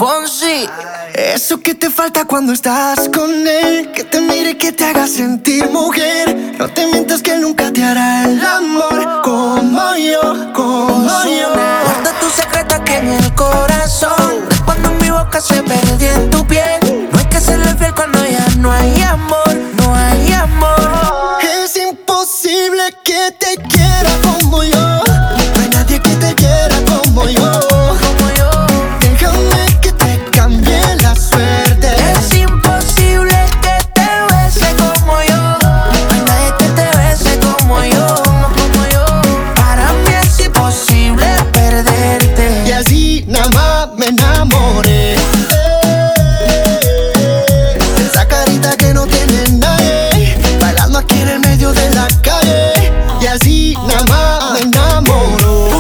Fonsi. Eso que te falta cuando estás con él, que te mire, que te haga sentir mujer. No te mientas que él nunca te hará el amor como yo, como yo. Guarda tu secreto aquí en el corazón, cuando mi boca se perdió en tu piel. No hay que serle fiel cuando ya no hay amor, no hay amor. Es imposible que te quiera como yo. No hay nadie que te quiera como yo. Déjame que te cambie la suerte. Es imposible que te bese como yo. No hay nadie que te bese como yo, como yo. Para mí es imposible perderte. Y así nada más me enamoré. Esa carita que no tiene nadie, bailando aquí en el medio de la calle. Y así nada más me enamoro.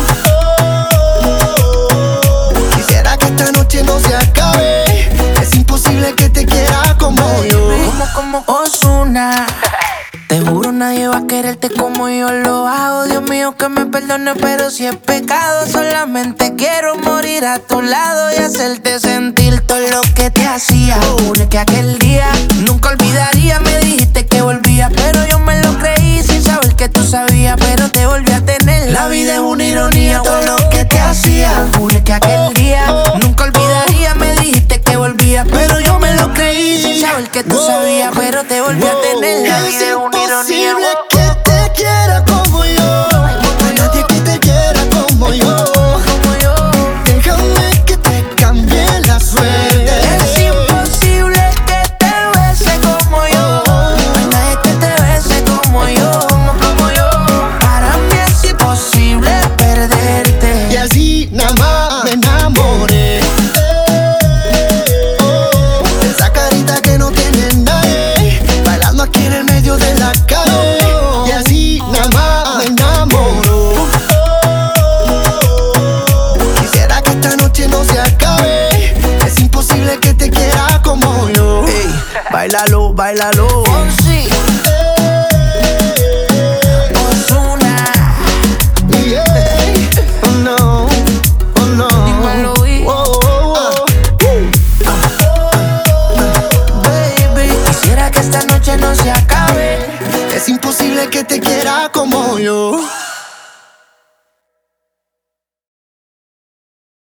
Quisiera que esta noche no se acabe. Es imposible que te quiera como yo. Como Ozuna. Te juro nadie va a quererte como yo lo hago. Dios mío que me perdone, pero si es pecado, solamente quiero morir a tu lado y hacerte sentir todo lo que te hacía. Juro que aquel día nunca olvidaría. Me dijiste que volvía, pero yo me lo creí sin saber que tú sabías, pero te volví a tener. La vida es una ironía, todo lo que te hacía. Juro que aquel día nunca olvidaría. Me dijiste que volvía, pero yo me lo creí sin saber que tú sabías, pero te volví a tener. La vida es una ironía. Imposible que te quiera como yo. No hay nadie que te quiera como yo. Déjame que te cambie la suerte. Es imposible que te bese como yo. No hay nadie que te bese como yo, como yo. Para mí es imposible perderte. Y así nada más me enamoré. Esa carita que no tiene nadie, bailando aquí en el medio de la calle. Y así nada más me enamoro. Quisiera que esta noche no se acabe. Es imposible que te quiera como yo. Ey, bailalo, bailalo. Fonsi, Ozuna, Yeah. Oh no, oh no. dímelo, baby. Quisiera que esta noche no se acabe. Es imposible que te quiera como yo.